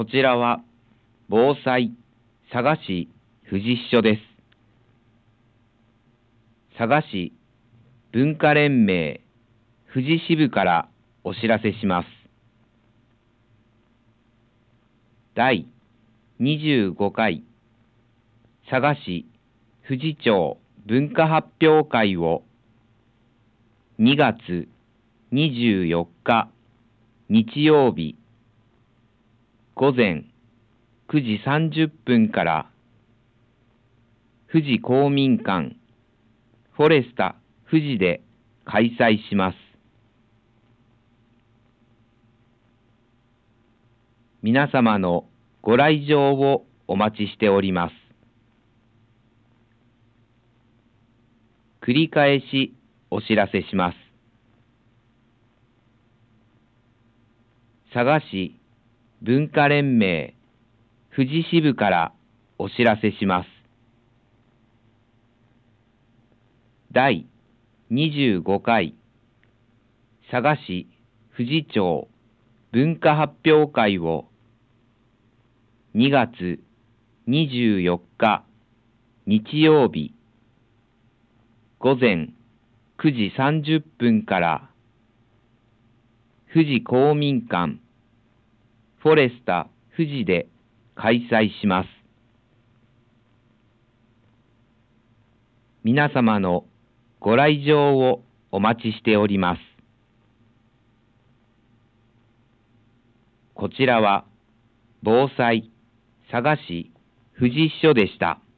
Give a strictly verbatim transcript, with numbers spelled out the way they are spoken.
こちらは防災佐賀市富士支所です。佐賀市文化連盟富士支部からお知らせします。だいにじゅうごかい佐賀市富士町文化発表会をにがつにじゅうよっか日曜日午前くじさんじゅっぷんから富士公民館フォレスタ富士で開催します。皆様のご来場をお待ちしております。繰り返しお知らせします。佐賀市文化連盟富士支部からお知らせします。だいにじゅうごかい佐賀市富士町文化発表会をにがつにじゅうよっか日曜日午前くじさんじゅっぷんから富士公民館フォレスタ富士で開催します。皆様のご来場をお待ちしております。こちらは防災佐賀市富士支所でした。